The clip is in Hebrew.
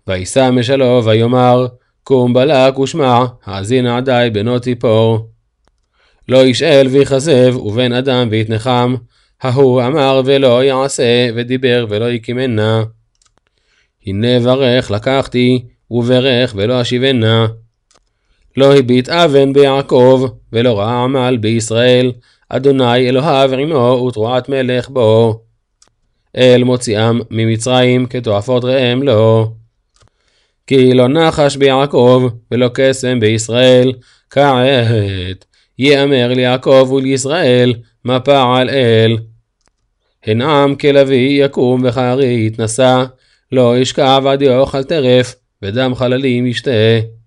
וישא משלו ויאמר, קום בלק ושמע, האזין עדי בנו ציפור. לא ישאל ויכזב, ובן אדם ויתנחם, ההוא אמר ולא יעשה, ודיבר ולא יקימנה. הנה ברך לקחתי, וברך ולא אשיבנה. לא הביט אבן ביעקב, ולא רע עמל בישראל, אדוני אלוהיו עמו ותרועת מלך בו. אל מוציאם ממצרים כתועפות ראם לו. כי לא נחש ביעקב, ולא קסם בישראל, כעת יאמר ליעקב ולישראל, מה פעל אל. הן עם כלביא יקום וכארי יתנשא, לא ישכב עד יאכל טרף, ודם חללים ישתה.